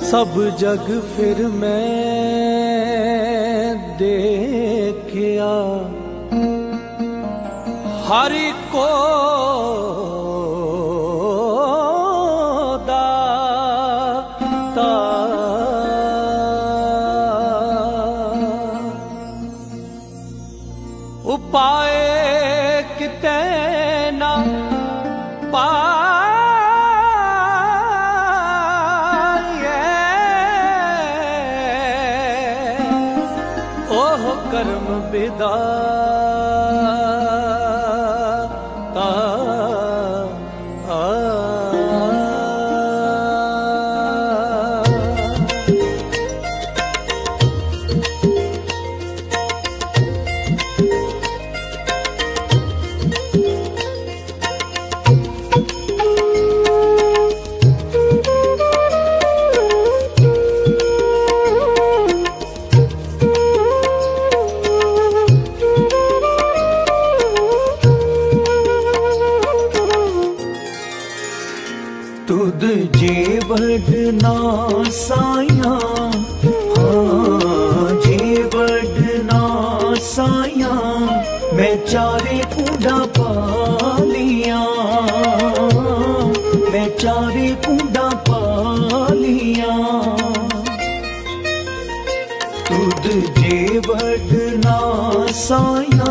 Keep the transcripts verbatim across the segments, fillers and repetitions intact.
सब जग फिर मैं देखिया, हरि को दाता। उपाय किते ना कर्म विधाता। तुद जे वडना साया, हाँ जे वडना साया, मैं चारे कूड़ा पालिया, मैं चारे कूड़ा पालिया। तुद जे वडना साया,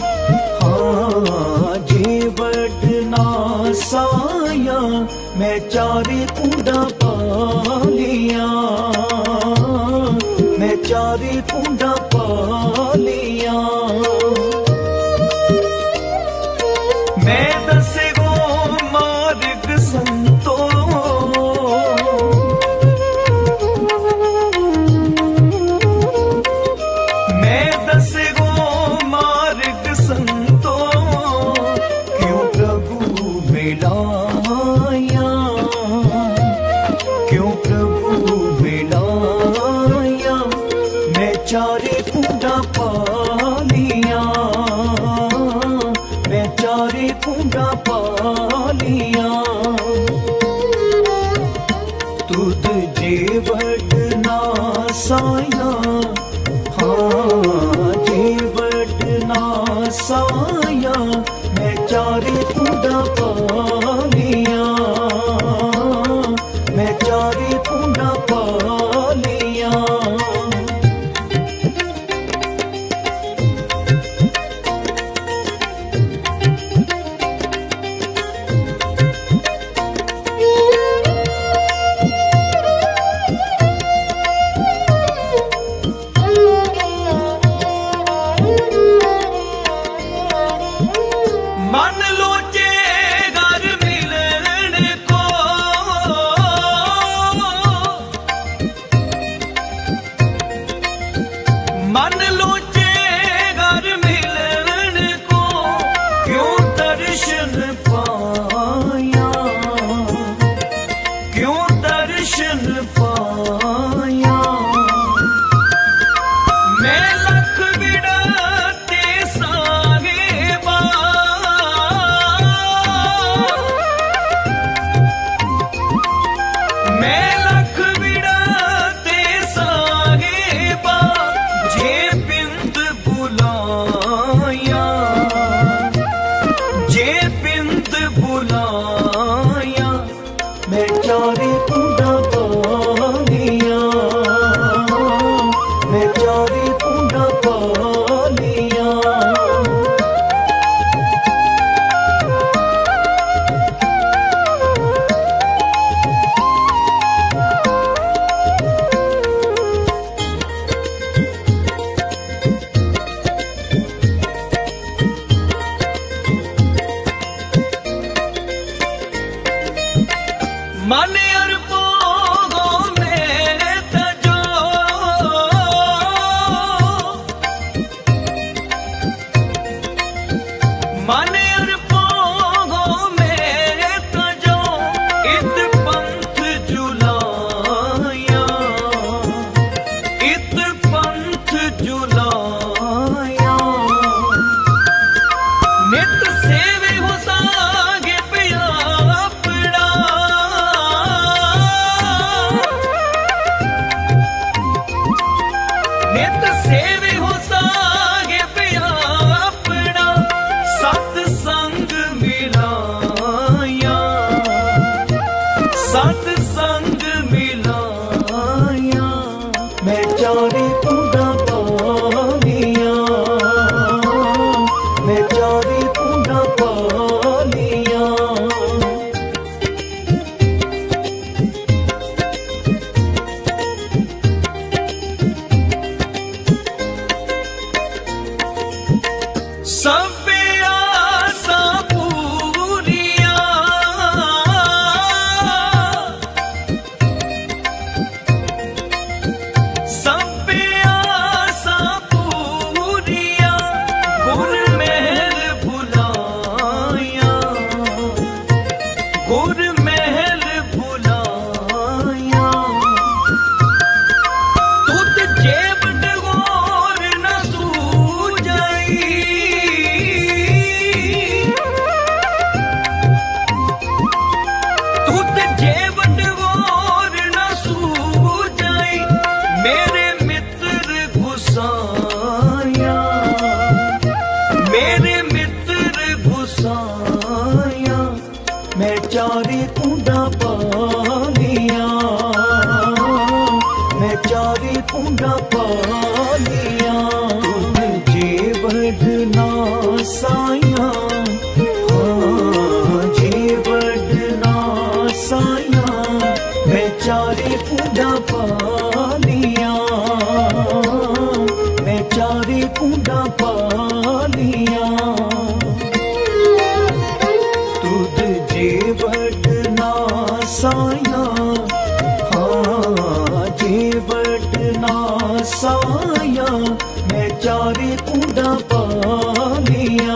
हाँ जे वडना साया, मैं चारे कूड़ा पालिया, मैं चारे कूड़ा पालिया। मैं दसे गो मार्ग संतो, मैं दसे गो मार्ग संतो, क्यों प्रभु मिलाया, क्यों प्रभु मिलाया। मैं चारे कूड़ा पालिया, मैं चारे कूड़ा पालिया। तुद जे वडना साया, हाँ जे वडना साया, मैं चारे कूड़ा पालिया, मैं चारे कूड़ा पालिया। मन लोचे घर मिलने को, मन लोचे घर मिलने को, क्यों दर्शन पाया, क्यों दर्शन पाया। मैं लख बिड़ते साहिबा, मैं लख बिड़ते साहिबा, जे बिंद बुलाया, जे बिंद बुलाया। मैं चारे कूड़ा पालिया, मैं चारे कूड़ा पालिया। मन अर्पो गो मेरे तजो, मन अर्पो गो मेरे तजो, इत पंथ जुलाया, इत पंथ जुलाया। नित सेवे हो सागे पिया अपना, मैं चारे कुंडा पालिया। सब आसा पूरिया सब आसा पूरिया गुर महल भुलाया गुर महल भुलाया। तुत जेब डगोर न सूझई तुत जेब डगोर न सूझई मेरे मित्र घुसाया मेरे मित्र घुसाया। मैं चारे कुंडा पालिया मैं चारे कुंडा पालिया। जे बढ़ना साया हाँ जे बढ़ना साया मैं चारे कुंडा पालिया मैं चारे कुंडा पालिया। तुद जे बढ़ना साया हाँ जे बढ़ना साया मैं चारे कुंडा पालिया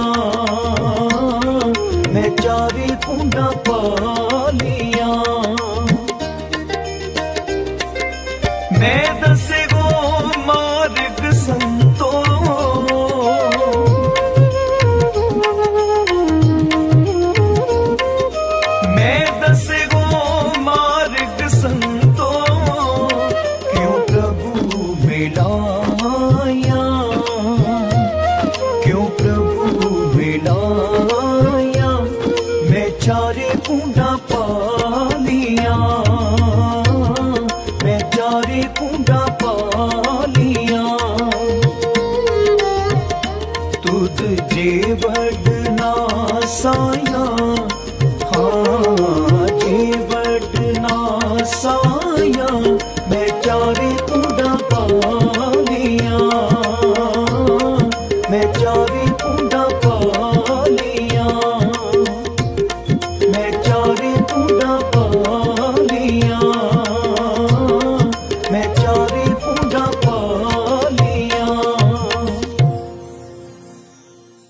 मैं चारे कुंडा पालिया। मैं दसे गो मार्ग संतो मैं दसे गो मार्ग संतो क्यों प्रभु मिलाया क्यों प्रभु मिलाया। मैं चारे कुंडा पालिया मैं चारे कुंडा पालिया। तुद जे बढ़ना साया